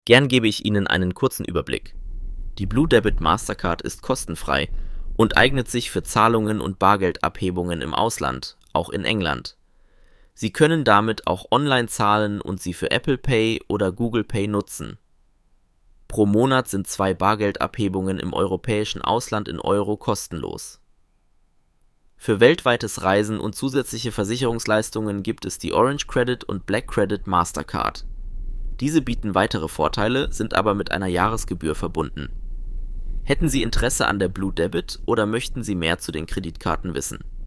Gern gebe ich Ihnen einen kurzen Überblick. Die Blue Debit Mastercard ist kostenfrei und eignet sich für Zahlungen und Bargeldabhebungen im Ausland, auch in England. Sie können damit auch online zahlen und sie für Apple Pay oder Google Pay nutzen. Pro Monat sind 2 Bargeldabhebungen im europäischen Ausland in Euro kostenlos. Für weltweites Reisen und zusätzliche Versicherungsleistungen gibt es die Orange Credit und Black Credit Mastercard. Diese bieten weitere Vorteile, sind aber mit einer Jahresgebühr verbunden. Hätten Sie Interesse an der Blue Debit oder möchten Sie mehr zu den Kreditkarten wissen?